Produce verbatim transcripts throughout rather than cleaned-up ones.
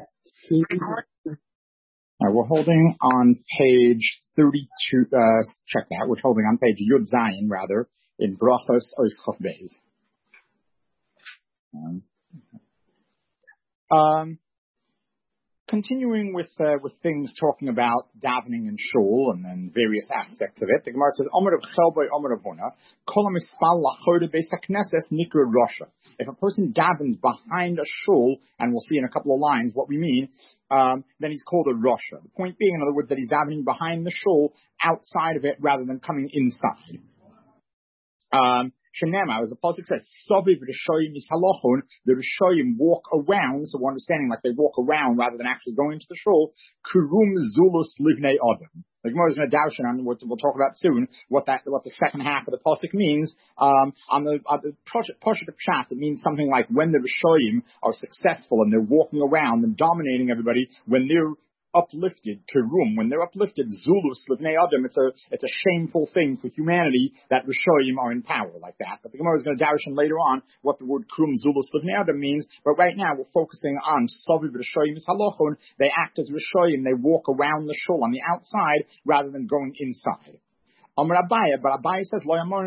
Uh, we're holding on page thirty-two, uh, check that, we're holding on page Yud Zayin, rather, in Brachos Ois Beis. Um, um, continuing with, uh, with things talking about davening and shul and then various aspects of it, the Gemara says, Omer of Chelboy, Omer of Huna, Kol HaMispal Lachode Beis HaKnesses Nikra Rosha. If a person davens behind a shul, and we'll see in a couple of lines what we mean, um, then he's called a Rosha. The point being, in other words, that he's davening behind the shul, outside of it, rather than coming inside. Um, Shenema, as the pasuk says, Soviv Rishoyim is halachon. The Rishoyim walk around, so we're understanding like they walk around rather than actually going into the shul. Kurum Zulus Livnei Adam. The Gemara is going to dash on what we'll talk about soon. What that, what the second half of the pasuk means. Um, on the on the Pasuk of Pshat, it means something like when the Rishoyim are successful and they're walking around and dominating everybody. When they're uplifted, Kerum, when they're uplifted, Zulus, Livnei Adam, it's a, it's a shameful thing for humanity that Rishoyim are in power like that. But the Gemara is going to darshan later on what the word Kerum, Zulus, Livnei Adam means, but right now we're focusing on Soviv Rishoyim Salachon. They act as Rishoyim, they walk around the shul on the outside rather than going inside. Amar Abaye, but Abaye says,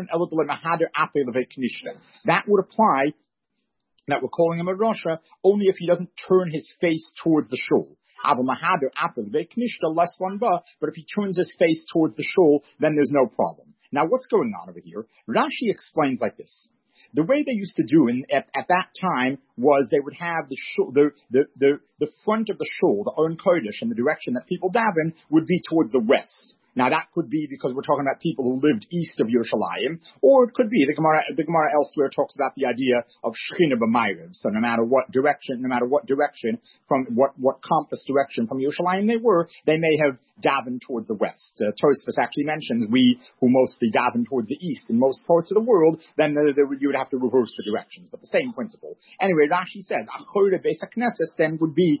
that would apply, that we're calling him a Rosha, only if he doesn't turn his face towards the shul. But if he turns his face towards the shul, then there's no problem. Now, what's going on over here? Rashi explains like this. The way they used to do in, at, at that time was they would have the, shul, the, the, the, the front of the shul, the Aron Kodesh, and the direction that people daven would be towards the west. Now that could be because we're talking about people who lived east of Yerushalayim, or it could be the Gemara. The Gemara elsewhere talks about the idea of Shechina b'Mayrev. So no matter what direction, no matter what direction from what what compass direction from Yerushalayim they were, they may have davened towards the west. Uh, Tosfos actually mentions we who mostly daven towards the east in most parts of the world, then uh, there, you would have to reverse the directions, but the same principle. Anyway, Rashi says Achore Beis HaKnesses then would be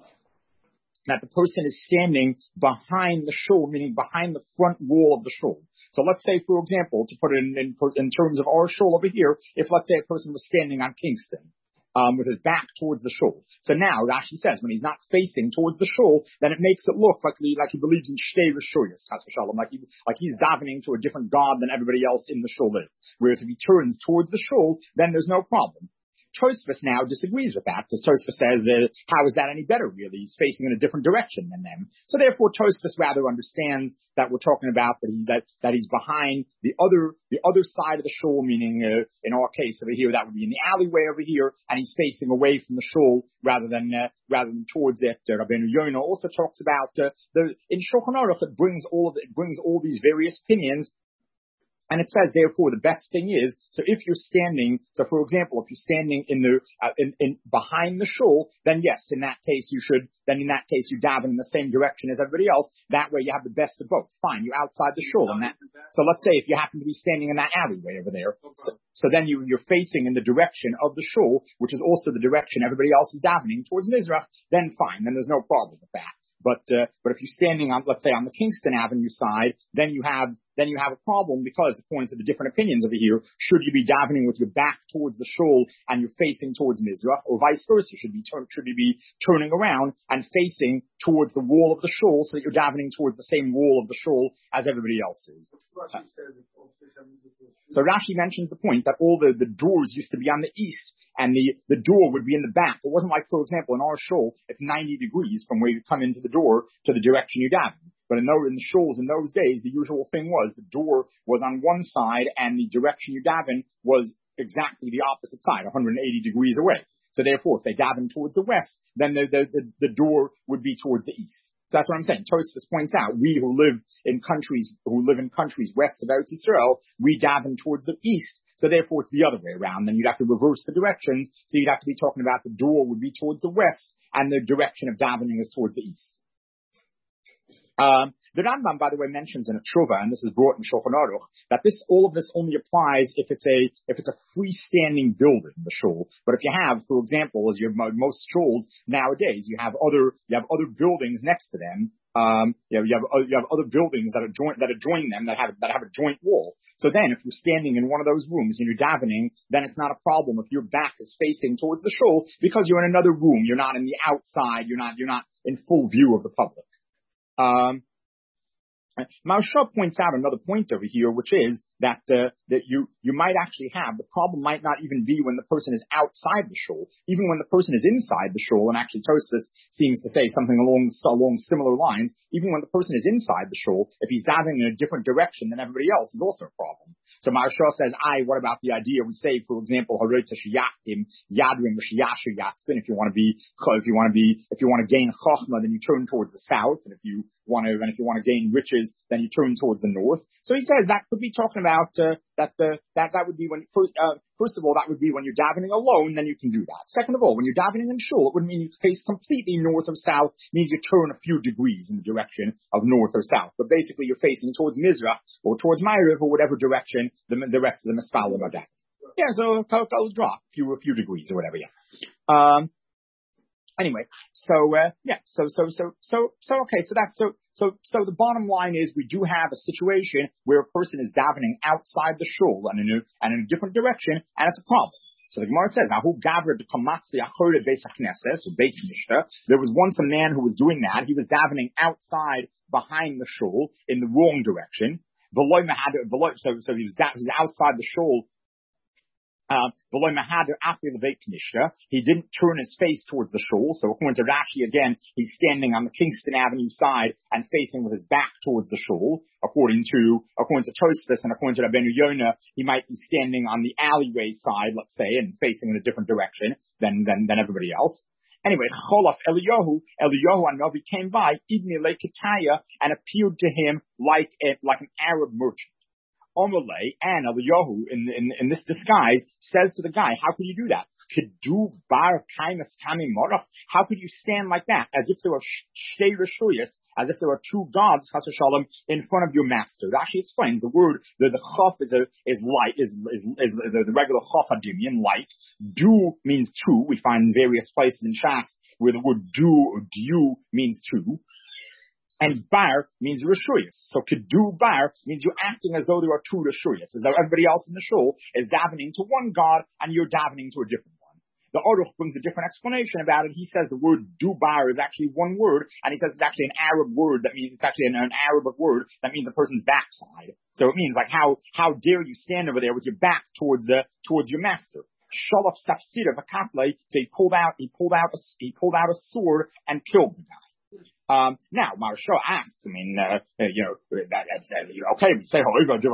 that the person is standing behind the shul, meaning behind the front wall of the shul. So let's say, for example, to put it in, in, in terms of our shul over here, if let's say a person was standing on Kingston, um, with his back towards the shul. So now, Rashi says, when he's not facing towards the shul, then it makes it look like he, like he believes in Shtei Rishuyos, Chas v'Shalom, like he, like he's davening to a different god than everybody else in the shul is. Whereas if he turns towards the shul, then there's no problem. Tosfos now disagrees with that, because Tosfos says, uh, how is that any better, really? He's facing in a different direction than them. So therefore, Tosfos rather understands that we're talking about that, he, that, that he's behind the other, the other side of the shul, meaning, uh, in our case over here, that would be in the alleyway over here, and he's facing away from the shul rather than, uh, rather than towards it. Uh, Rabbeinu Yonah also talks about, uh, the, in Shulchan Aruch, it brings all of it, it brings all these various opinions. And it says, therefore, the best thing is, so if you're standing, so for example, if you're standing in the, uh, in, in, behind the shul, then yes, in that case you should, then in that case you daven in the same direction as everybody else. That way you have the best of both. Fine, you're outside the shul. And that, so let's say if you happen to be standing in that alleyway over there, so, so then you, you're facing in the direction of the shul, which is also the direction everybody else is davening towards Mizrach, then fine, then there's no problem with that. But, uh, but if you're standing on, let's say on the Kingston Avenue side, then you have, then you have a problem because according to the different opinions over here, should you be davening with your back towards the shul and you're facing towards Mizrach, or vice versa? Should be, should you be turning around and facing towards the wall of the shul so that you're davening towards the same wall of the shul as everybody else is? Uh, so Rashi mentions the point that all the, the doors used to be on the east, and the, the door would be in the back. It wasn't like, for example, in our shul, it's ninety degrees from where you come into the door to the direction you daven. But in, those, in the shuls in those days, the usual thing was the door was on one side and the direction you daven was exactly the opposite side, one hundred eighty degrees away. So therefore, if they daven towards the west, then the, the, the, the door would be towards the east. So that's what I'm saying. Tosfos points out, we who live in countries, who live in countries west of Eretz Yisrael, we daven towards the east. So therefore, it's the other way around. Then you'd have to reverse the directions. So you'd have to be talking about the door would be towards the west, and the direction of davening is towards the east. Um, the Rambam, by the way, mentions in a tshuva, and this is brought in Shulchan Aruch, that this all of this only applies if it's a if it's a freestanding building, the shul. But if you have, for example, as you have most shuls nowadays, you have other you have other buildings next to them. Um, you know, you have, you have other buildings that adjoin, that adjoin them that have, that have a joint wall. So then if you're standing in one of those rooms and you're davening, then it's not a problem if your back is facing towards the shul because you're in another room. You're not in the outside. You're not, you're not in full view of the public. Um, Maharsha points out another point over here, which is that uh, that you you might actually have the problem might not even be when the person is outside the shul, even when the person is inside the shul. And actually, Tosfos seems to say something along along similar lines. Even when the person is inside the shul, if he's davening in a different direction than everybody else, is also a problem. So Maharsha says, "I what about the idea we say, for example, Harotza Shiyachim Yadrim Shiyashu Yatzbin? If you want to be if you want to be if you want to gain chachma, then you turn towards the south, and if you want to and if you want to gain riches, then you turn towards the north." So he says that could be talking about uh, that uh, that that would be when first, uh, first of all that would be when you're davening alone, then you can do that. Second of all, when you're davening in shul, it would mean you face completely north or south. It means you turn a few degrees in the direction of north or south, but basically you're facing towards Mizrach or towards Ma'ariv or whatever direction the the rest of the mispalim are davening. Yeah, so it'll drop a few a few degrees or whatever. Yeah. Um. Anyway, so, uh, yeah, so, so, so, so, so, okay, so that's, so, so, so the bottom line is we do have a situation where a person is davening outside the shul and in a, and in a different direction, and it's a problem. So the Gemara says, Ahu Gavra de Kamatzi Achore Beis HaKnesses, or Beit Mishta. There was once a man who was doing that. He was davening outside behind the shul in the wrong direction. So, so he was, da- he was outside the shul. Uh, he didn't turn his face towards the shul. So according to Rashi, again, he's standing on the Kingston Avenue side and facing with his back towards the shul. According to, according to Tosfos and according to Rabbeinu Yonah, he might be standing on the alleyway side, let's say, and facing in a different direction than, than, than everybody else. Anyway, Cholaf Eliyahu, Eliyahu Hanavi came by, Ibni Lekitaya, and appeared to him like a, like an Arab merchant. Omalei and Eliyahu in, in, in this disguise says to the guy, how could you do that? Kedu bar kaimas kami morach. How could you stand like that? As if there were shtei reshuyas, as if there were two gods, chas v'shalom, in front of your master. Rashi explains the word, the, the chaf is a, is light, is, is, is the, the regular chaf hadimian, light. Du means two. We find in various places in Shas where the word du or diu means two. And bar means reshuyas. So kedu bar means you're acting as though there are two reshuyas, as though everybody else in the shul is davening to one god and you're davening to a different one. The Aruch brings a different explanation about it. He says the word dubar is actually one word, and he says it's actually an Arab word that means it's actually an, an Arabic word that means a person's backside. So it means like how how dare you stand over there with your back towards uh, towards your master. Shalaf Sapsira Vakatle, so he pulled out he pulled out a, he pulled out a sword and killed the guy. Um, now, Maharsha asks, I mean, uh, uh, you know, that, that's, uh, you know, okay, we say,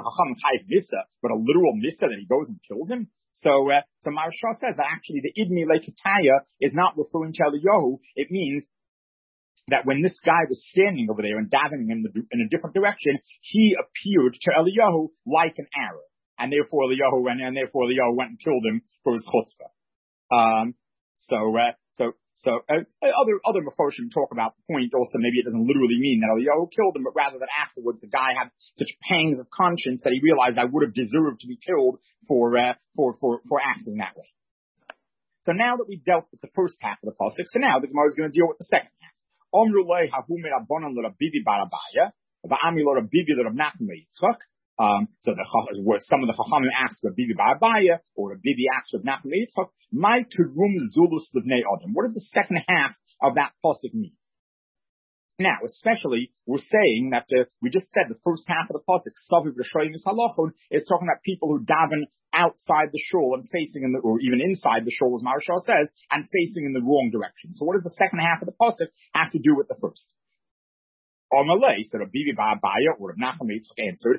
but a literal missa that he goes and kills him. So, uh, so Maharsha says that actually the Idni Lekitaya is not referring to Eliyahu. It means that when this guy was standing over there and davening in, the, in a different direction, he appeared to Eliyahu like an Arab. And therefore Eliyahu went, and therefore Eliyahu went and killed him for his chutzpah. Um, so, uh, so, So uh, other other Mefarshim talk about the point. Also, maybe it doesn't literally mean that Eliyahu killed him, but rather that afterwards the guy had such pangs of conscience that he realized I would have deserved to be killed for uh, for for for acting that way. So now that we dealt with the first half of the pasuk, so now the Gemara is going to deal with the second half. Omrulei hahu merabanan l'Rabibi barabaya va'ami l'Rabibi l'Rabnachman Yitzchak. Um, so the, where some of the Chachamim asked Rabbi Barabaya or Rabbi asked Rabbi Nachman Yitzchak, my Kerum Zulus Livnei Adam. What does the second half of that pasuk mean? Now, especially, we're saying that uh, we just said the first half of the pasuk, Saviv L'Shoyim Halachon, is talking about people who daven outside the shul and facing in the, or even inside the shul, as Maharsha says, and facing in the wrong direction. So what does the second half of the pasuk have to do with the first? Omalei, so Rabbi Barabaya or Rabbi Nachman Yitzchak answered,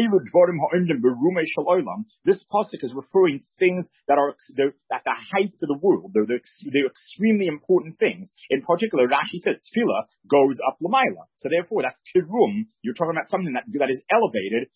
this pasuk is referring to things that are at the height of the world. They're, they're, they're extremely important things. In particular, Rashi says tefillah goes up l'mayla. So therefore, that's kirum. You're talking about something that, that is elevated,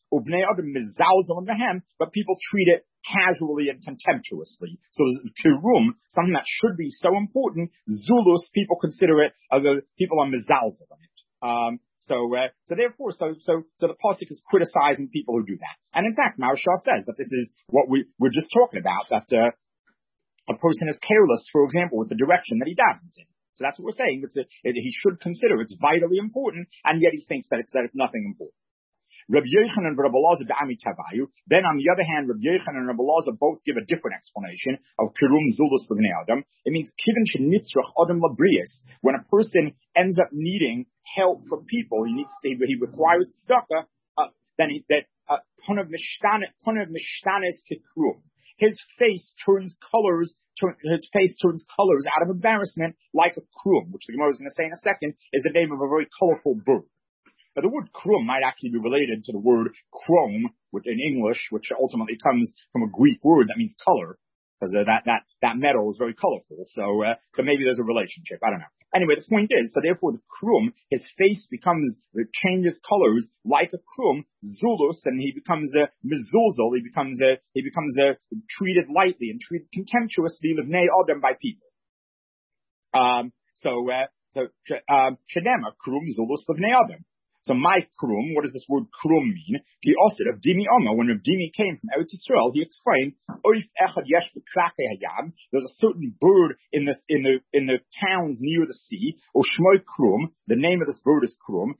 but people treat it casually and contemptuously. So kirum, something that should be so important, zulus, people consider it, uh, the people are mezalzel on it. Um, so, uh, so therefore, so, so, so the pasuk is criticizing people who do that. And in fact, Maharsha says that this is what we, we're just talking about, that, uh, a person is careless, for example, with the direction that he davens in. So that's what we're saying. It's a, it, he should consider it's vitally important, and yet he thinks that it's, that it's nothing important. Rabbi Yochanan and Rabbi Elazar be'ami tavayu. Then on the other hand, Rabbi Yochanan and Rabbi Elazar both give a different explanation of kirum zulus l'bnei adam. It means kivin shenitzrach adam labrius. When a person ends up needing help for people, he needs to, he requires tzedakah, uh, then he, that, uh, punav mishtanes kikrum. His face turns colors, turn, his face turns colors out of embarrassment like a krum, which the Gemara is going to say in a second is the name of a very colorful bird. Now, the word krum might actually be related to the word chrome, which in English, which ultimately comes from a Greek word that means color, because uh, that that that metal is very colorful. So, uh, so maybe there's a relationship. I don't know. Anyway, the point is, so therefore, the krum, his face becomes, it changes colors like a krum, zulus, and he becomes a mezuzal. He becomes a he becomes a treated lightly and treated contemptuously livnei adam by people. Um. So, uh, so um, shenema krum zulus livnei adam. So my krum, what does this word krum mean? He also of Dimi Omer, when Rav Dimi came from Eretz Yisrael, he explained, there's a certain bird in the in the in the towns near the sea, or shmoi krum, the name of this bird is krum.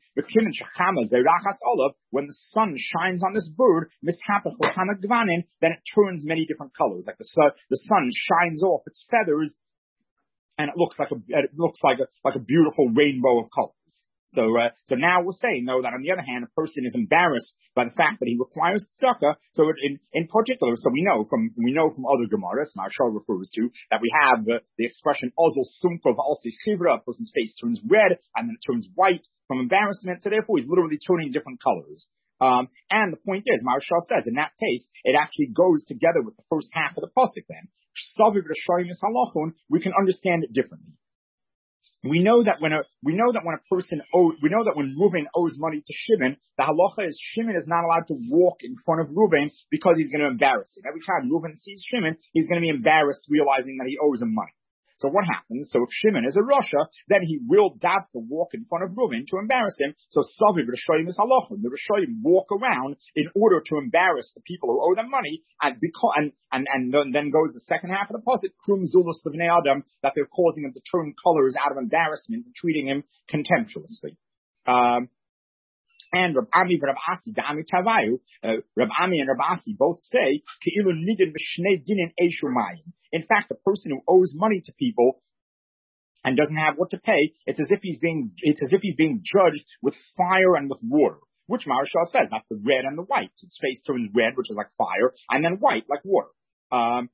When the sun shines on this bird, then it turns many different colors. Like the sun, the sun shines off its feathers, and it looks like a it looks like a like a beautiful rainbow of colors. So, uh, so now we're saying, though, that on the other hand, a person is embarrassed by the fact that he requires tzedakah. So in, in particular, so we know from, we know from other Gemaras, Maharshal refers to, that we have uh, the expression, Ozel Sumkov Alsi Chivra, a person's face turns red, and then it turns white from embarrassment, so therefore he's literally turning different colors. Um, and the point is, Maharshal says, in that case, it actually goes together with the first half of the pasuk then. We can understand it differently. We know that when a we know that when a person owes, we know that when Reuven owes money to Shimon, the halacha is Shimon is not allowed to walk in front of Reuven because he's going to embarrass him. Every time Reuven sees Shimon, he's going to be embarrassed realizing that he owes him money. So what happens? So if Shimon is a Rasha, then he will have to walk in front of Reuven to embarrass him. So Saviv Rishoyim is halacha. The Rishoyim walk around in order to embarrass the people who owe them money, and because and and and then goes the second half of the pasuk, Krum Zulus Livnei Adam, that they're causing him to turn colors out of embarrassment and treating him contemptuously. Um, And Rab Ami and Rab Asi, Da'ami Tavayu, uh, Rab Ami and Rab Asi both say, Ke'ilu nidin b'shnei dinin eishu mayim. In fact, a person who owes money to people and doesn't have what to pay, it's as if he's being, it's as if he's being judged with fire and with water. Which Maharshal says, that's the red and the white. His face turns red, which is like fire, and then white, like water. Um,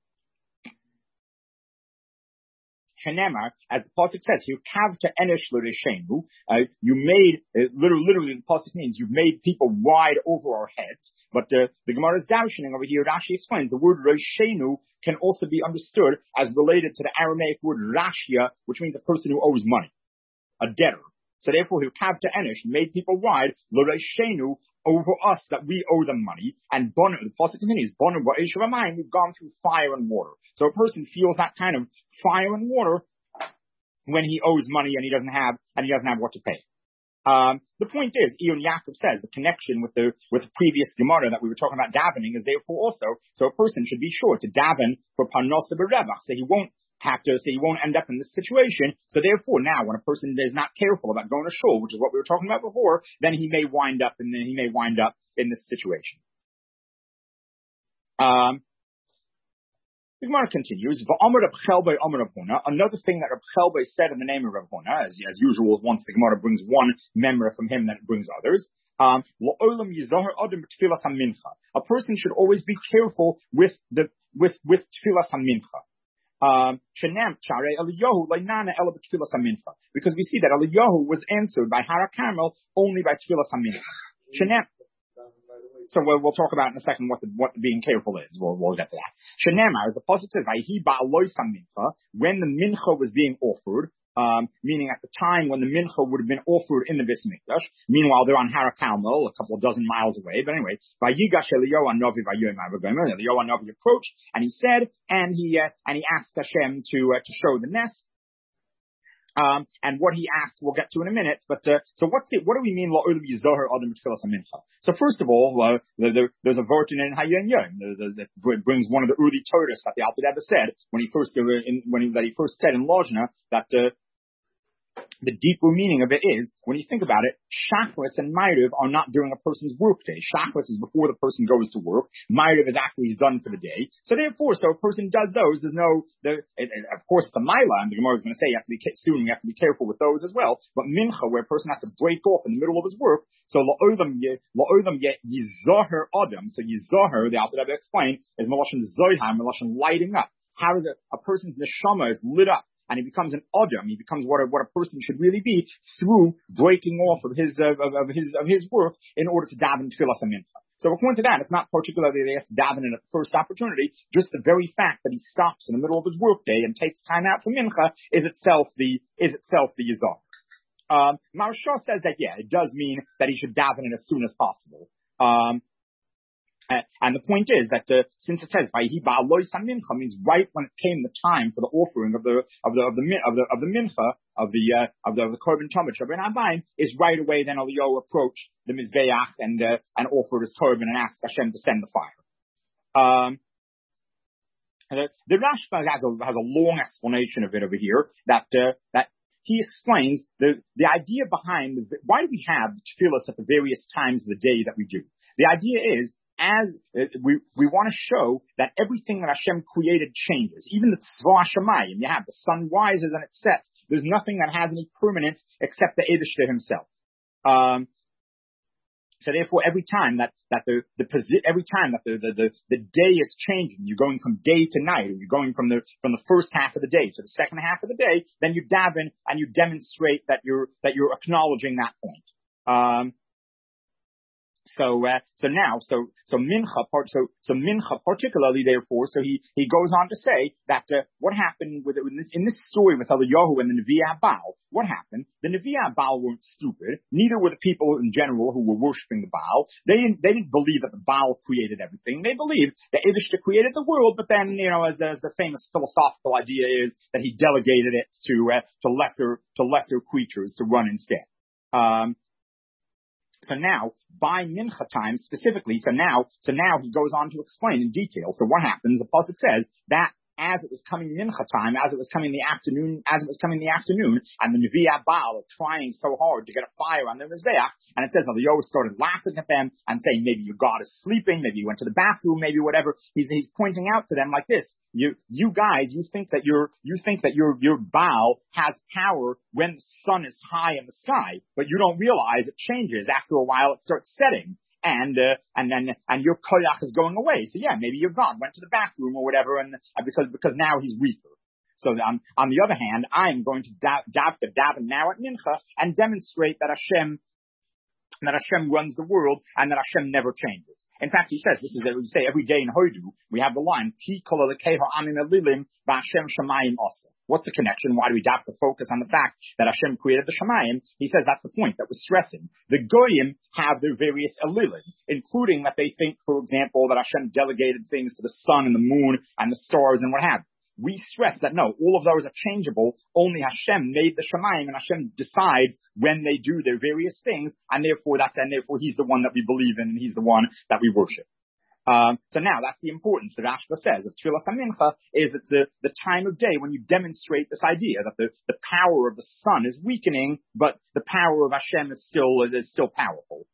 Shenemar, as the pasuk says, you kavta enish l'reshenu. You made uh, literally, literally, the pasuk means you've made people wide over our heads. But uh, the Gemara is darshaning over here. Rashi explains the word reshenu can also be understood as related to the Aramaic word rashia, which means a person who owes money, a debtor. So therefore, you kavta enish made people wide l'reshenu over us that we owe them money, and bon, the pasuk continues, bon ba'eshav we've gone through fire and water. So a person feels that kind of fire and water when he owes money and he doesn't have and he doesn't have what to pay. Um, the point is, Ion Yaakov says the connection with the with the previous Gemara that we were talking about davening is therefore also, so a person should be sure to daven for parnasa b'revach, so he won't have to, so he won't end up in this situation. So therefore, now when a person is not careful about going to shul, which is what we were talking about before, then he may wind up and then he may wind up in this situation. Um, the Gemara continues. Another thing that Reb Chelbe said in the name of Reb Huna, as, as usual, once the Gemara brings one member from him, then it brings others. Um, a person should always be careful with the with with tefillas hamincha. Um, because we see that Eliyahu was answered by Hara Carmel only by tefillas hamincha. So we'll, we'll talk about in a second what the, what being careful is. We'll, we'll get to that. Shenemar, as the pasuk says, when the mincha was being offered, um, meaning at the time when the mincha would have been offered in the Beis Mikdash. Meanwhile, they're on Har HaKarmel, a couple of dozen miles away. But anyway, Vayigash Eliyahu Hanavi Vayom Avagomer. Eliyahu Hanavi approached and he said, and he uh, and he asked Hashem to uh, to show the nest. Um, and what he asked, we'll get to in a minute. But uh, so, what's the, what do we mean? So, first of all, uh, there, there, there's a vort in Hayen Yom that brings one of the early Torahs that the Alter Rebbe said when he first in, when he, that he first said in Lozna that uh, the deeper meaning of it is, when you think about it, Shachris and Ma'ariv are not during a person's workday. Shachris is before the person goes to work. Ma'ariv is after he's done for the day. So therefore, so a person does those, there's no, the, it, it, of course it's a Maila, and the Gemara is going to say you have to be soon, you have to be careful with those as well. But Mincha, where a person has to break off in the middle of his work, so La'odam yet Yizoher Adam, so Yizoher, the Alter Rebbe explained, is Melashon Zohar, Melashon lighting up. How is it, a person's neshama is lit up, and he becomes an Adam, he becomes what a, what a person should really be through breaking off of his, uh, of, of his, of his work in order to daven tefillas and mincha. So according to that, it's not particularly that he has to daven in at the first opportunity, just the very fact that he stops in the middle of his workday and takes time out for mincha is itself the, is itself the yizah. Um, Maharsha says that, yeah, it does mean that he should daven it as soon as possible. Um, Uh, and the point is that uh, since it says "Vayhi ba'aloi mincha" means right when it came the time for the offering of the of the of the of the of the mincha of the uh, of the, of the korban tamid shabbat abayim is right away. Then Eliyahu approached the mizbeach and uh, and offered his korban and asked Hashem to send the fire. Um, the, the Rashba has a has a long explanation of it over here that uh, that. He explains the, the idea behind the, why do we have the tefillas at the various times of the day that we do. The idea is, as uh, we we want to show that everything that Hashem created changes. Even the tzva shamayim, you have the sun rises and it sets. There's nothing that has any permanence except the Eibishter himself. Um, so therefore, every time that that the the every time that the, the the the day is changing, you're going from day to night, or you're going from the from the first half of the day to the second half of the day, then you daven and you demonstrate that you're that you're acknowledging that point. Um, So, uh, so now, so, so mincha, part, so, so mincha particularly, therefore, so he, he goes on to say that, uh, what happened with, in this, in this story with Eliyahu and the Nevi Baal, what happened? The Nevi Baal weren't stupid, neither were the people in general who were worshiping the Baal. They didn't, they didn't believe that the Baal created everything. They believed that Eibishter created the world, but then, you know, as, as the famous philosophical idea is, that he delegated it to, uh, to lesser, to lesser creatures to run instead. Um, So now, by mincha time specifically, so now, so now he goes on to explain in detail. So what happens? The pasuk says that as it was coming mincha time, as it was coming in the afternoon, as it was coming in the afternoon, and the Nevi Baal are trying so hard to get a fire on their mizbeach, and it says Eliyahu started laughing at them and saying, maybe your God is sleeping, maybe you went to the bathroom, maybe whatever. He's he's pointing out to them like this: you you guys, you think that your you think that your your Baal has power when the sun is high in the sky, but you don't realize it changes after a while. It starts setting. And, uh, and then, and your koyach is going away. So yeah, maybe your God went to the bathroom or whatever, and uh, because, because now he's weaker. So um, on the other hand, I'm going to daven da- da- now at mincha and demonstrate that Hashem, that Hashem runs the world and that Hashem never changes. In fact, he says, this is what we say every day in Hodu, we have the line, Ki kol elekeho amin elilim v'Hashem shamayim asa. What's the connection? Why do we have to focus on the fact that Hashem created the shamayim? He says that's the point that we're stressing. The goyim have their various elilim, including that they think, for example, that Hashem delegated things to the sun and the moon and the stars and what have you. We stress that no, all of those are changeable. Only Hashem made the shamayim, and Hashem decides when they do their various things, and therefore that's and therefore He's the one that we believe in, and He's the one that we worship. Um, so now that's the importance that Rashba says of Tfilas HaMincha is it's the, the time of day when you demonstrate this idea that the, the power of the sun is weakening, but the power of Hashem is still is still powerful.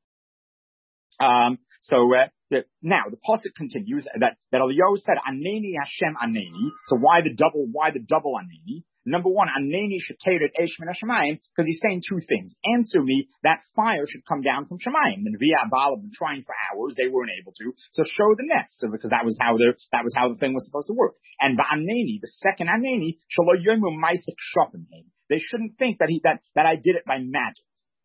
Um, so uh, the, now the pasuk continues that that Eliyahu said, "Aneni Hashem Aneni." So why the double? Why the double Aneni? Number one, Aneni sheteret esh min hashamayim, because he's saying two things. Answer me that fire should come down from Shamayim. The Nevi Baal have been trying for hours; they weren't able to. So show the nest, so because that was how the that was how the thing was supposed to work. And Aneni, the second Aneni, shelo yomu ma'asek shopim. They shouldn't think that he that that I did it by magic.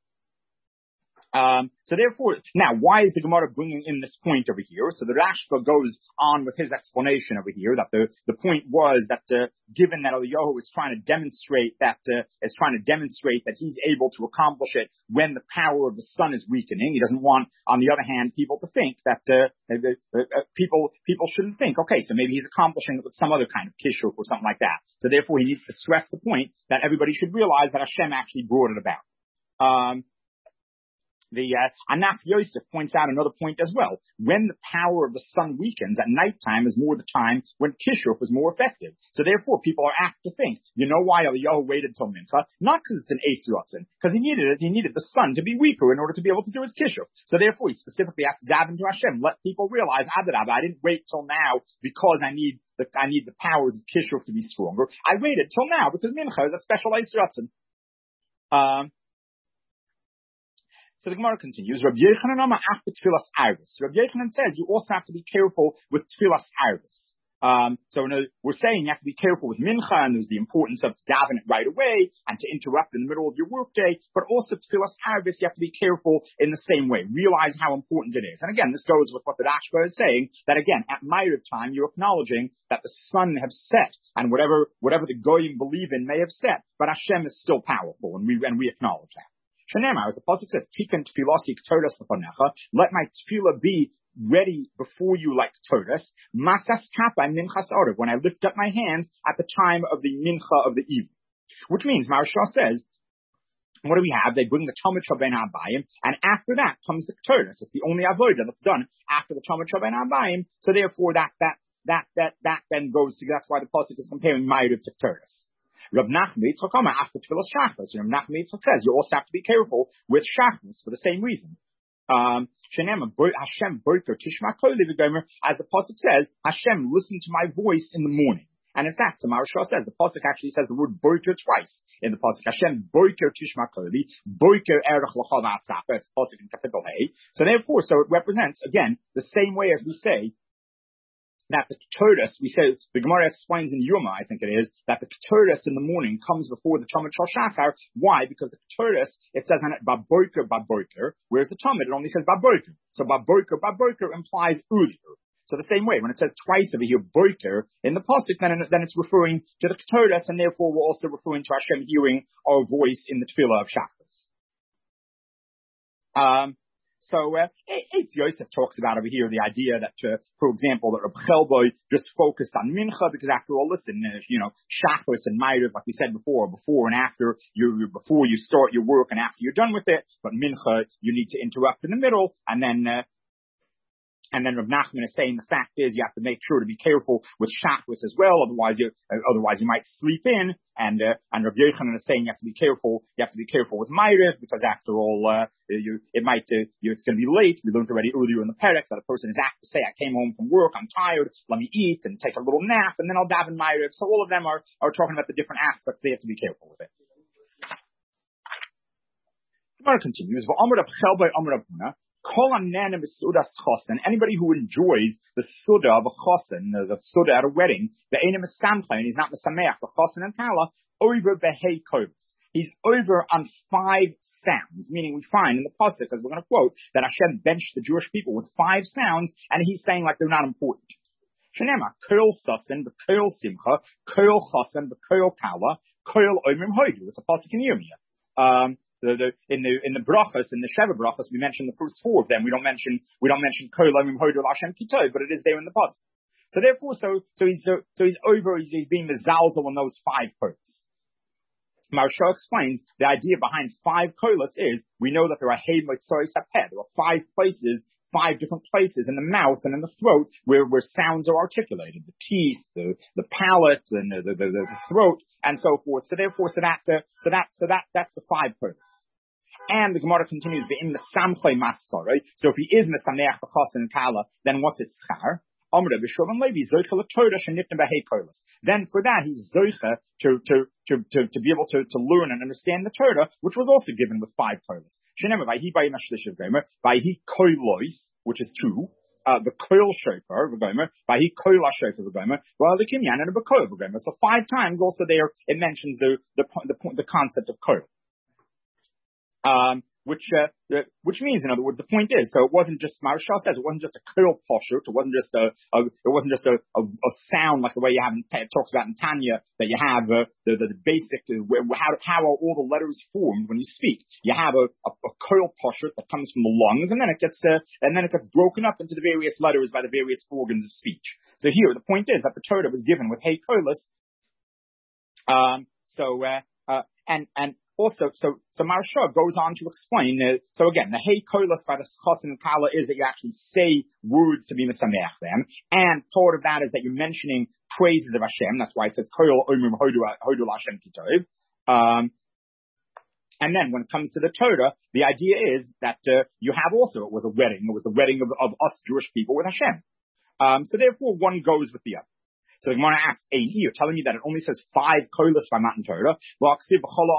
Um, so therefore, now, why is the Gemara bringing in this point over here? So the Rashba goes on with his explanation over here that the, the point was that, uh, given that Eliyahu is trying to demonstrate that, uh, is trying to demonstrate that he's able to accomplish it when the power of the sun is weakening. He doesn't want, on the other hand, people to think that, uh, uh, uh people, people shouldn't think, okay, so maybe he's accomplishing it with some other kind of kishuk or something like that. So therefore, he needs to stress the point that everybody should realize that Hashem actually brought it about. Um, The uh, Anaf Yosef points out another point as well. When the power of the sun weakens, at nighttime is more the time when Kishuf is more effective. So therefore, people are apt to think, you know why Eliyahu waited till Mincha? Not because it's an Eitz Ratzon, because he needed it. He needed the sun to be weaker in order to be able to do his Kishuf. So therefore, he specifically has to daven to Hashem. Let people realize, Adarabah, I didn't wait till now because I need the I need the powers of Kishuf to be stronger. I waited till now because Mincha is a special Eitz Ratzon. Um. So the Gemara continues. Rabbi Yochanan Amar after Tfilas Arvis. Rabbi Yochanan says you also have to be careful with Tfilas Arvis. Um, so no, we're saying you have to be careful with Mincha, and there's the importance of davening it right away and to interrupt in the middle of your workday. But also Tfilas Arvis, you have to be careful in the same way. Realize how important it is. And again, this goes with what the Rashba is saying. That again, at Ma'ariv time, you're acknowledging that the sun has set, and whatever whatever the Goyim believe in may have set, but Hashem is still powerful, and we and we acknowledge that. Shanema, as the pasuk says, "Tikkun tefilasi k'toras lefanecha." Let my tefillah be ready before you, like Torah. Masas kappa minchas orav. When I lift up my hands at the time of the mincha of the evening, which means Maharsha says, what do we have? They bring the Talmud Shaben Abayim, and after that comes the Torah. It's the only avodah that's done after the Talmud Shaben Abayim. So therefore, that that that that that then goes to. That's why the pasuk is comparing Ma'ariv to Torah. Rav Nachman Yitzchak Amar after Tfilas Shachris. Rav Nachman Yitzchak says you also have to be careful with Shachris for the same reason. Um, Hashem Boker Tishma Koli V'Gomer, as the pasuk says, Hashem, listen to my voice in the morning. And in fact, Samar Shah says the pasuk actually says the word Boker twice in the pasuk. Hashem Boker Tishma Koli Boker Erech L'Chol V'Atzafa. It's pasuk in capital A. So therefore, so it represents again the same way as we say that the Keturis, we say, the Gemara explains in Yuma, I think it is, that the Keturis in the morning comes before the Talmud Shal Shachar. Why? Because the Keturis, it says on it, Baboker, Baboker, whereas the Talmud, it only says Baboker. So Baboker, Baboker implies earlier. So the same way, when it says twice over here, Boker, in the pasuk, then, then it's referring to the Keturis, and therefore we're also referring to Hashem hearing our voice in the Tefillah of Shachris. Um, So, uh, Eitz Yosef talks about over here the idea that, uh, for example, that Reb Chelboy just focused on Mincha, because after all, listen, uh, you know, Shachris and Ma'ariv, like we said before, before and after you, before you start your work and after you're done with it, but Mincha, you need to interrupt in the middle, and then, uh, And then Rav Nachman is saying the fact is you have to make sure to be careful with Shachris as well, otherwise you uh, otherwise you might sleep in. And uh, and Rav Yochanan is saying you have to be careful. You have to be careful with Ma'ariv, because after all, uh, you it might uh, you, it's going to be late. We learned already earlier in the Perek that a person is apt to say, "I came home from work, I'm tired. Let me eat and take a little nap, and then I'll daven Ma'ariv." So all of them are are talking about the different aspects. They have to be careful with it. Gemara continues. Anybody who enjoys the suda of a chosen, the suda at a wedding, the enim is samplain, he's not mesameach, the chosen and kala, over behei kovis. He's over on five sounds, meaning we find in the pasuk, because we're going to quote, that Hashem benched the Jewish people with five sounds, and he's saying like they're not important. Shenema, koil sasin, the koil simcha, koil chosen, the koil kala, koil oimrim hoidu. It's a pasuk in Yirmiyah. Um, The, the, in the in the brachas, in the Sheva brachas, we mention the first four of them. We don't mention we don't mention Kol Amim Hodu Hashem Kitov, but it is there in the pasuk. So therefore, so so he's so, so he's over. He's, he's being mezalzel on those five kolos. Maharsha explains the idea behind five kolos is we know that there are hey mitzvah sapeh. There are five places, five different places in the mouth and in the throat where where sounds are articulated: the teeth, the the palate, and the the, the, the throat, and so forth. So therefore, so that uh, so that so that that's the five kolos. And the Gemara continues, in the samchay maskar, right? So if he is mesameach b'chasen and kala, then what's his schar? Amr b'shovan levi zoicha l'torah shenitna b'hei kolos. Then for that he's zoicha to to to to to be able to to learn and understand the Torah, which was also given with five kolos. Shenemar vayhi bayim ashlishav gomer vayhi koilos, which is two. Uh, the koil shofar v'gomer vayhi koil shofar v'gomer while the kinyan and the koil v'gomer. So five times also there it mentions the the the the concept of koil. Um, which, uh, the, which means, in other words, the point is, so it wasn't just, Maharsha says, it wasn't just a koil poshut, it wasn't just a, a, it wasn't just a, a, a sound like the way you have in, it talks about in Tanya, that you have, uh, the, the, the basic, uh, how, how are all the letters formed when you speak? You have a, a, a koil poshut that comes from the lungs, and then it gets, uh, and then it gets broken up into the various letters by the various organs of speech. So here, the point is that the Torah was given with hey koilos, um, so, uh, uh, and, and, also, so, so Maharsha goes on to explain, uh, so again, the hey kolos by the chosin and kala is that you actually say words to be misameach them, and part of that is that you're mentioning praises of Hashem. That's why it says koil omrim hodu hodu Hashem kitov. Um, and then when it comes to the Torah, the idea is that uh, you have also, it was a wedding, it was the wedding of, of us Jewish people with Hashem. Um, so therefore one goes with the other. So the Gemara asks, hey, you're telling me that it only says five kolos by Matan Torah. Well, after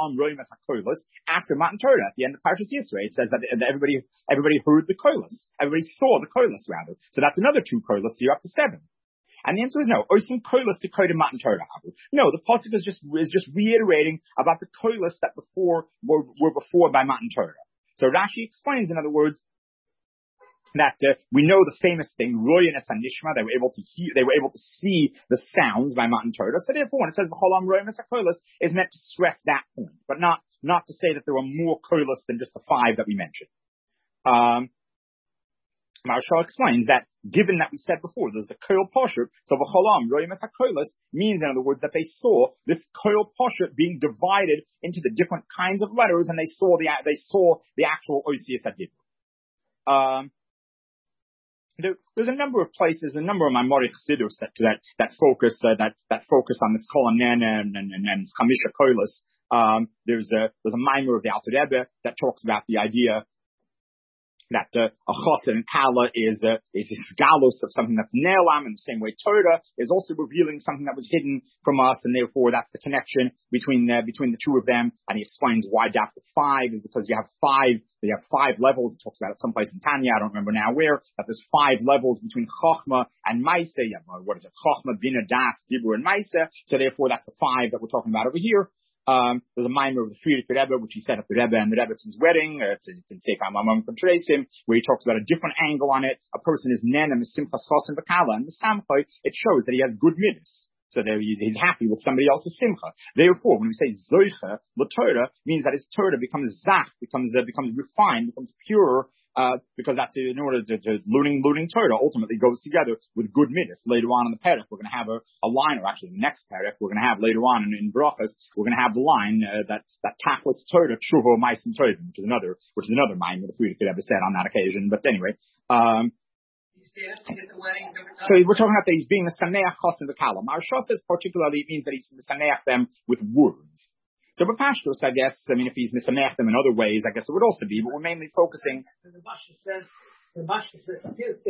Matan Torah, at the end of Parashas Yisro, it says that everybody, everybody heard the kolos. Everybody saw the kolos, rather. So that's another two kolos, so you're up to seven. And the answer is no. Osim kolos to koda Matan Torah. No, the pasuk is just, is just reiterating about the kolos that before, were, were before by Matan Torah. So Rashi explains, in other words, that uh, we know the famous thing, Royan es Nishma, they were able to hear, they were able to see the sounds by Matan Torah. So therefore, when it says V'cholam Royan es HaKolos, is meant to stress that point, but not not to say that there are more kolos than just the five that we mentioned. Um, Maharsha explains that given that we said before, there's the koil poshut, so V'cholam Royan es HaKolos means, in other words, that they saw this koil poshut being divided into the different kinds of letters, and they saw the they saw the actual Osius Adibur. Um, There, there's a number of places, a number of Maimonic Chassidus that that that focus uh, that that focus on this Kol Hanen and and, and, and Chamisha Kolos. Um, there's a there's a Maimer of the Alter Rebbe that talks about the idea that uh, a chosin and kala is uh, is a galus of something that's ne'elam, in the same way Torah is also revealing something that was hidden from us, and therefore that's the connection between uh, between the two of them. And he explains why dafka five is because you have five, you have five levels. He talks about it someplace in Tanya, I don't remember now where, that there's five levels between Chochma and Maisa. You have, what is it? Chochma, Bina, Das, Dibur, and Maisa. So therefore that's the five that we're talking about over here. Um, there's a mimer of the Frierdiker Rebbe, which he said at the Rebbe and the Rebbetzon's wedding. Uh, it's, it's in Sefer Mamam Kontrasim, where he talks about a different angle on it. A person is nenem, is simchas chosin v'kala, and the samchoi, it shows that he has good midas. So there he, he's happy with somebody else's simcha. Therefore, when we say zoicha, the Torah means that his Torah becomes zach, becomes uh, becomes refined, becomes pure. Uh, because that's in order to, to looting, looting Torah ultimately goes together with good midas. Later on in the parak, we're going to have a, a line, or actually the next parak, we're going to have later on in, in Brachas, we're going to have the line, uh, that, that tachlis Torah, tshuva, ma'asim Torah, which is another, which is another line that the Frierdiker Rebbe said on that occasion. But anyway, um, so we're talking about that he's being a sameach chosin v'kala. Maharsha says particularly it means that he's sameach them with words. So B'Pashtos, I guess, I mean, if he's misamech them in other ways, I guess it would also be, but we're mainly focusing. The Mashka says, the Mashka says,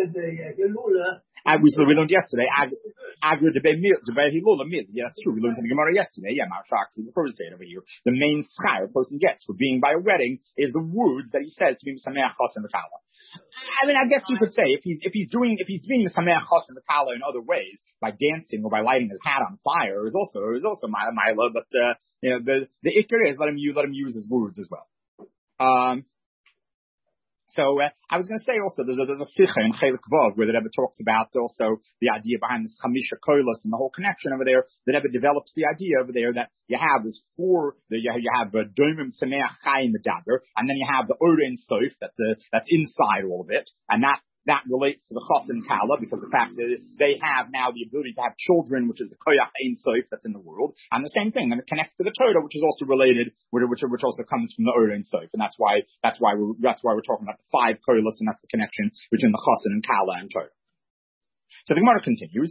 we learned yesterday, Agra de Hilula Mil. Yeah, that's true. We learned in the Gemara yesterday. Yeah, Maharsha actually refers to it over here. The main schar a person gets for being by a wedding is the words that he says to be misamech chosin v'kala. I mean, I guess you could say if he's if he's doing if he's doing the sameach chosin v'kala in other ways, by dancing or by lighting his hat on fire, is also is also mila. But uh, you know, the the ikar is let him use let him use his words as well. Um, So uh, I was going to say also there's a, there's a sicha in Chelik Vav where the Rebbe talks about also the idea behind this Chamisha Kolos and the whole connection over there. The Rebbe develops the idea over there that you have this four, the, you, you have uh, Domim Sameach Chaim Medaber, and then you have the Oren Sof that's uh, that's inside all of it, and that. That relates to the Chosin Kala because the fact that they have now the ability to have children, which is the Koyach Ein Sof that's in the world, and the same thing, and it connects to the Torah, which is also related, which which also comes from the Oren Sof, and that's why that's why we're that's why we're talking about the five Kolos, and that's the connection between the Chosin and Kala and Torah. So the Gemara continues.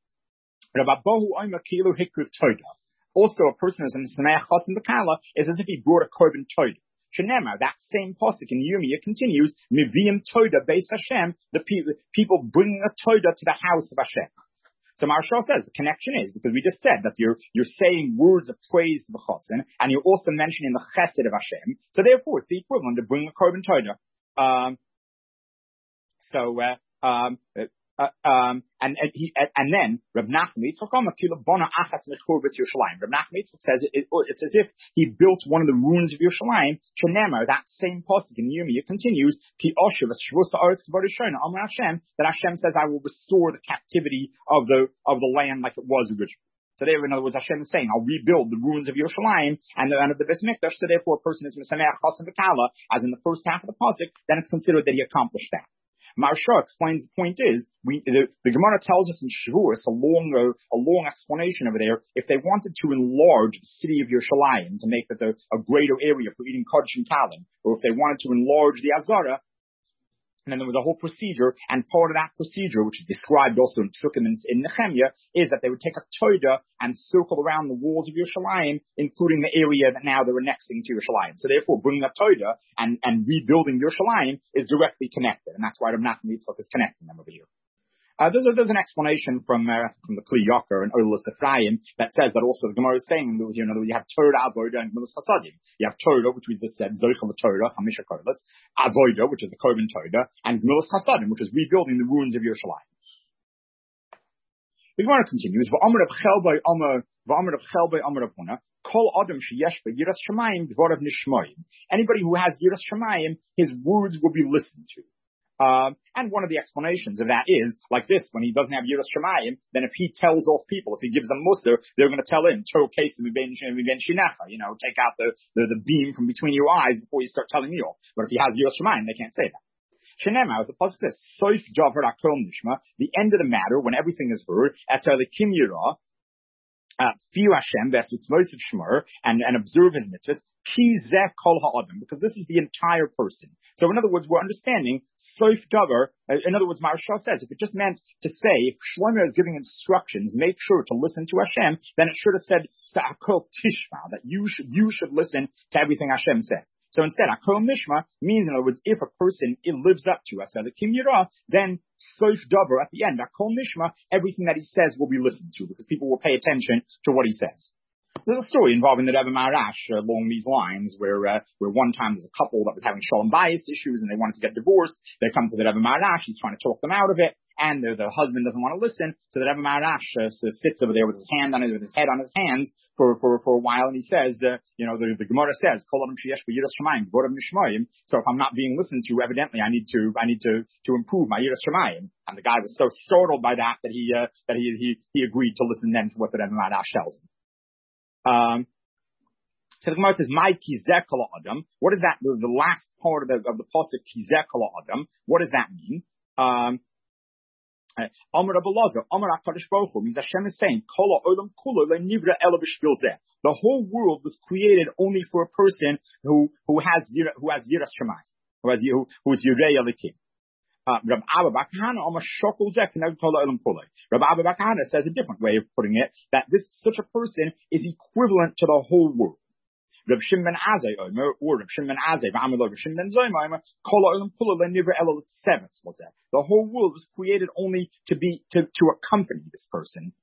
Also, a person who's in the Sameach Chosin Kala is as if he brought a korban Torah. Shenema, that same pasuk in Yirmiyah continues, Mivim Toda Beis Hashem, the pe- people bringing a Toda to the house of Hashem. So Maharsha says the connection is because we just said that you're you're saying words of praise to the Chosin, and you're also mentioning the Chesed of Hashem. So therefore, it's the equivalent of bringing a korban Toda. Um, so uh, um, uh, um, and and, he, and, and then Reb Nachman Yitzchak says it, it, it's as if he built one of the ruins of Yerushalayim. Shenema, that same pasuk in Yirmiyah continues, Ki Oshev that Hashem says, I will restore the captivity of the of the land like it was originally. So there, in other words, Hashem is saying, I'll rebuild the ruins of Yerushalayim and the, and of the Beis Mikdash. So therefore, a person is Mesameach Chosin V'Kala, as in the first half of the pasuk, then it's considered that he accomplished that. Maharsha explains the point is, we, the, the Gemara tells us in Shavuos, a long, a, a long explanation over there, if they wanted to enlarge the city of Yerushalayim to make it a, a greater area for eating Kodesh and Kalim, or if they wanted to enlarge the Azara, and then there was a whole procedure, and part of that procedure, which is described also in Psukim in, in Nehemiah, is that they would take a toida and circle around the walls of Yerushalayim, including the area that now they're annexing to Yerushalayim. So therefore, bringing a toida and, and rebuilding Yerushalayim is directly connected, and that's why Rav Nachman Yitzchak is connecting them over here. Uh, there's, a, there's an explanation from uh, from the Kli Yakar and Oilus Ephraim that says that also the Gemara is saying, you know, you have Torah, Avodah, and Gemilas Chasadim. You have Torah, which we just said, Zoichel Torah, Hamisha Kodesh, Avodah, which is the Korban Torah, and Gemilas Chasadim, which is rebuilding the ruins of Yerushalayim. The Gemara continues, V'amar of Chelbei Amar, V'amar of Chelbei Amar of Huna, Kol Adam Sheyesh Yiras Shamayim Dvorav Nishmoyim. Anybody who has Yiras Shamayim, his words will be listened to. Uh, and one of the explanations of that is, like this, when he doesn't have Yiras Shamayim, then if he tells off people, if he gives them Musar, they're going to tell him, you know, take out the, the, the beam from between your eyes before you start telling me off. But if he has Yiras Shamayim, they can't say that. Shenema, the pasuk says, Soif Javar Akom Nishma, the end of the matter, when everything is heard, Asar Lekim Yirah, Uh, fear Hashem, best with most of Shemur, and, and observe his mitzvahs, ki zeh kol ha'adam, because this is the entire person. So in other words, we're understanding, soif davar, uh, in other words, Maharsha says, if it just meant to say, if Shlomo is giving instructions, make sure to listen to Hashem, then it should have said, sa'akol tishma, that you should, you should listen to everything Hashem says. So instead, Akol Mishma means, in other words, if a person it lives up to us, the Kim Yirah, then Soif Davar at the end, Akol Mishma, everything that he says will be listened to because people will pay attention to what he says. There's a story involving the Rebbe Maharash uh, along these lines where uh, where one time there's a couple that was having shalom bayis issues and they wanted to get divorced. They come to the Rebbe Maharash, he's trying to talk them out of it, and the, the husband doesn't want to listen. So the Rebbe Maharash uh, so sits over there with his hand on his, with his head on his hands for for for a while, and he says, uh, you know, the, the Gemara says, Kol adam sheyesh b'yiras shamayim, v'odam nishmayim. So if I'm not being listened to, evidently I need to I need to to improve my yiras shamayim. And the guy was so startled by that that he uh, that he he he agreed to listen then to what the Rebbe Maharash tells him. Um. So the Gemara says, "My kizeh kol adam." What is that? The, the last part of the of the pasuk kizeh kol adam. What does that mean? Um, Amar Rabbi Lazar, Amar HaKadosh Baruch Hu means Hashem is saying, "Kol ha'olam kulo le'nivra ela b'shvil zeh." The whole world was created only for a person who who has who has yiras shamayim, who has who, who is yirei elikim. Uh, Rabbi Abba Bakahana Amar Shokol Zeh Keneged Kol ha'olam kulo. Rabbi Abba Bakahana says a different way of putting it, that this such a person is equivalent to the whole world. Rav Shimon Azai Omer, or Rav Shimon Azai, V'amelo Rav Shimon Zoyma Omer, Kol ha'olam kulo le'nivra ela l'tzeves l'zeh. The whole world was created only to be to to accompany this person.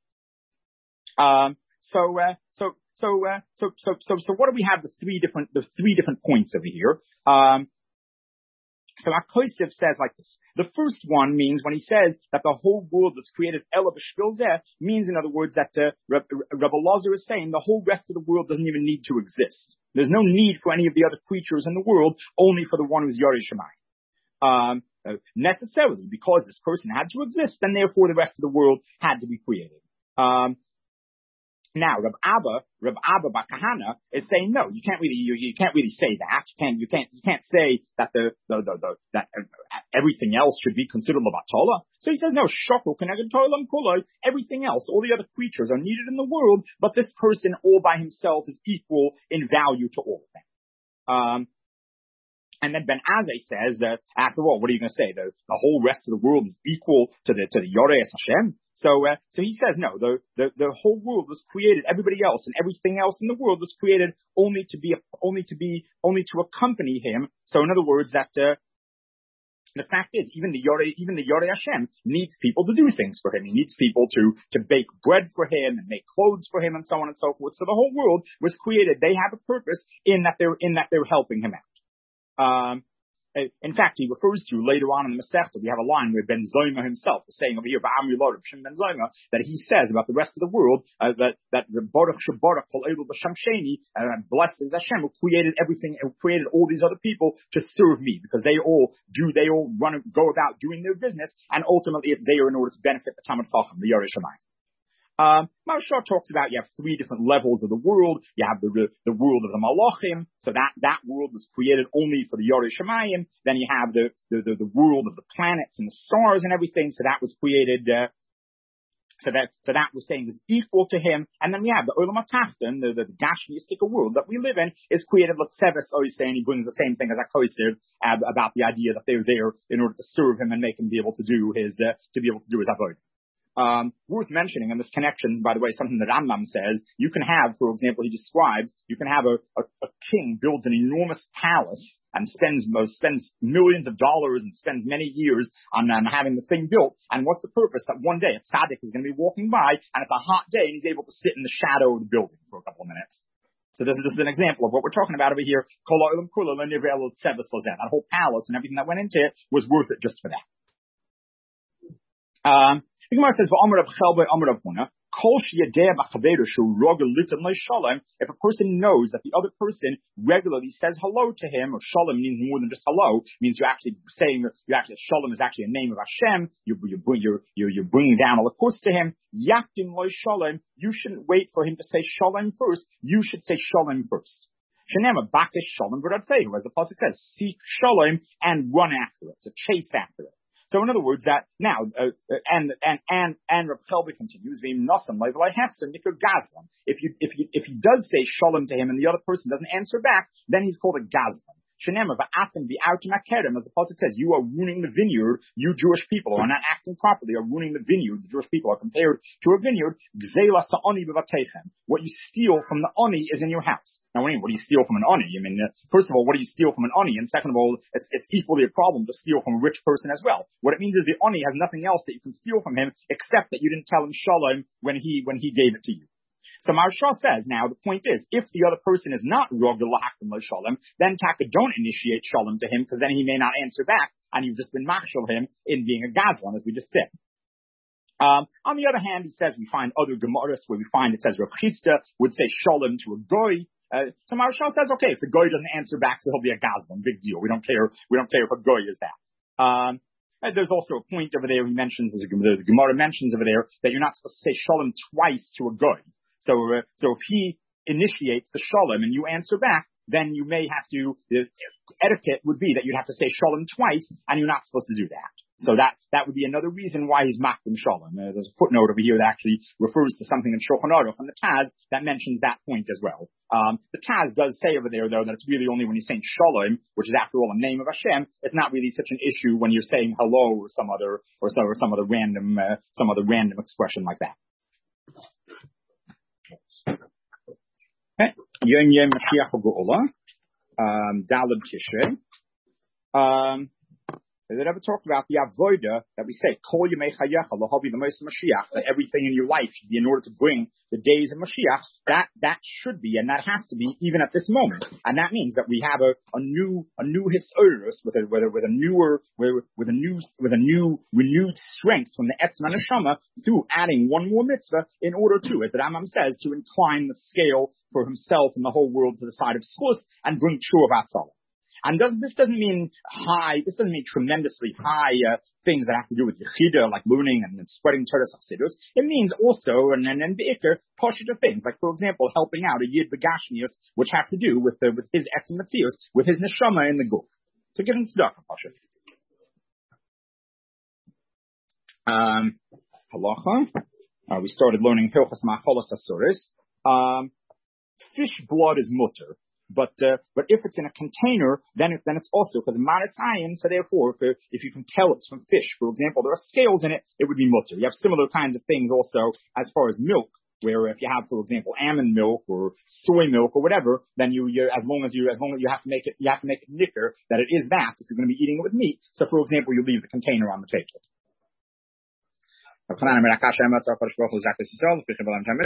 Um. So uh, so so uh, so so so so what do we have? The three different the three different points over here. Um. So Akosif says like this. The first one means when he says that the whole world was created Ela b'shvil zeh, means in other words that uh, Rabbi Lazar is saying the whole rest of the world doesn't even need to exist. There's no need for any of the other creatures in the world, only for the one who's Yarei Shamayim. Um, uh, necessarily, because this person had to exist, then therefore the rest of the world had to be created. Um, Now, Rab Abba, Rab Abba Bakahana is saying no. You can't really, you, you can't really say that. You can't, you can't, you can't say that the, the, the, the that everything else should be considered Levatola. So he says no. Shokol Keneged Tolam Kuloi. Everything else, all the other creatures are needed in the world, but this person all by himself is equal in value to all of them. Um. And then Ben Azai says that after all, what are you going to say? The, the whole rest of the world is equal to the to the Yorei Hashem. So uh, so he says no. The, the the whole world was created. Everybody else and everything else in the world was created only to be only to be only to accompany him. So in other words, that uh, the fact is, even the Yorei even the Yorei Hashem needs people to do things for him. He needs people to to bake bread for him and make clothes for him and so on and so forth. So the whole world was created. They have a purpose in that they're in that they're helping him out. Um, in fact, he refers to later on in the Masechta, we have a line where Ben Zoyma himself is saying over here, Ba'amri Lord of Shem Ben Zoyma, that he says about the rest of the world, uh, that, that the Baruch Shabarak Kol Eil B'Shem Sheni, uh, blessed is Hashem, who created everything, who created all these other people to serve me, because they all do, they all run, go about doing their business, and ultimately it's there in order to benefit the Talmid Chacham, the Yorei Shamayim. Um, Maharsha talks about you have three different levels of the world. You have the, the, the world of the Malachim. So that, that world was created only for the Yorei Shemayim. Then you have the, the, the, the world of the planets and the stars and everything. So that was created, uh, so that, so that was saying is equal to him. And then we have the Olam HaTachton, the, the, the Gashmiistic world that we live in is created, L'Tseves Oisei, and he brings the same thing as Akosev uh, about the idea that they're there in order to serve him and make him be able to do his, uh, to be able to do his avodah. Um, worth mentioning, and this connections, by the way, something that Rambam says, you can have, for example, he describes, you can have a, a, a king builds an enormous palace and spends spends millions of dollars and spends many years on, on having the thing built. And what's the purpose? That one day a tzaddik is going to be walking by and it's a hot day and he's able to sit in the shadow of the building for a couple of minutes. So this is just an example of what we're talking about over here. That whole palace and everything that went into it was worth it just for that. Um, the Gemara says, if a person knows that the other person regularly says hello to him, or shalom means more than just hello, means you're actually saying, you actually, shalom is actually a name of Hashem, you, you bring, you're, you're, you're bringing down a lakus to him, yaktim loy shalom, you shouldn't wait for him to say shalom first, you should say shalom first. Shenema bakish shalom v'radfehu, as the pasuk says, seek shalom and run after it, so chase after it. So in other words, that now, uh, and, and, and, and Reb Chelbe continues, if you, if you, if he does say shalom to him and the other person doesn't answer back, then he's called a gazlan. Shenema va'atem bi'autim akerem, as the pasuk says, you are ruining the vineyard, you Jewish people are not acting properly, are ruining the vineyard, the Jewish people are compared to a vineyard, gzeila sa'oni b'vatechem. What you steal from the oni is in your house. Now, what do you, what do you steal from an oni? I mean, uh, first of all, what do you steal from an oni? And second of all, it's, it's equally a problem to steal from a rich person as well. What it means is the oni has nothing else that you can steal from him except that you didn't tell him shalom when he, when he gave it to you. So Maharsha says, now the point is, if the other person is not rog l'achtim shalom, then taka don't initiate shalom to him, because then he may not answer back, and you've just been machshel him in being a gazlan, as we just said. Um, on the other hand, he says we find other gemaras where we find it says Rav Chisda would say shalom to a goy. Uh, so Maharsha says, okay, if the goy doesn't answer back, so he'll be a gazlan, big deal. We don't care. We don't care if a goy is that. Um, And there's also a point over there he mentions, the Gemara mentions over there, that you're not supposed to say shalom twice to a goy. So, uh, so if he initiates the shalom and you answer back, then you may have to, the etiquette would be that you'd have to say shalom twice, and you're not supposed to do that. So that, that would be another reason why he's makdim shalom. Uh, there's a footnote over here that actually refers to something in Shulchan Aruch and the Taz that mentions that point as well. Um, the Taz does say over there, though, that it's really only when you're saying shalom, which is after all a name of Hashem, it's not really such an issue when you're saying hello or some other, or some, or some other random, uh, some other random expression like that. Yom Yom Mashiach Geula, um, Daled Tishrei. Um, Does it ever talk about the avoda that we say, Kol Yemei Chayecha L'Havi L'Mos Mashiach, that everything in your life should be in order to bring the days of Mashiach? That that should be, and that has to be, even at this moment. And that means that we have a, a new a new hisorus with a with a with a newer with, with a new with a new renewed strength from the Etzma Neshama through adding one more mitzvah in order to, as the Rambam says, to incline the scale for himself and the whole world to the side of Schus and bring true of Atzalah. And does, this doesn't mean high, this doesn't mean tremendously high uh, things that have to do with Yechida, like learning and, and spreading Torah Chassidus. It means also, and then, and Be'ikr, Pashita things, like for example, helping out a Yid Begashmius, which has to do with the, with his Etzem Matzius, with his Neshama in the Guf. So give him tzedakah, Pasha. Um, halacha. Uh, we started learning Hilchas Ma'acholos Asuris. Um, fish blood is mutter. But uh, but if it's in a container, then it, then it's also because marasayin. So therefore, if, if you can tell it's from fish, for example, there are scales in it, it would be mutter. You have similar kinds of things also as far as milk, where if you have, for example, almond milk or soy milk or whatever, then you you as long as you as long as you have to make it you have to make it nicker that it is that if you're going to be eating it with meat. So for example, you leave the container on the table.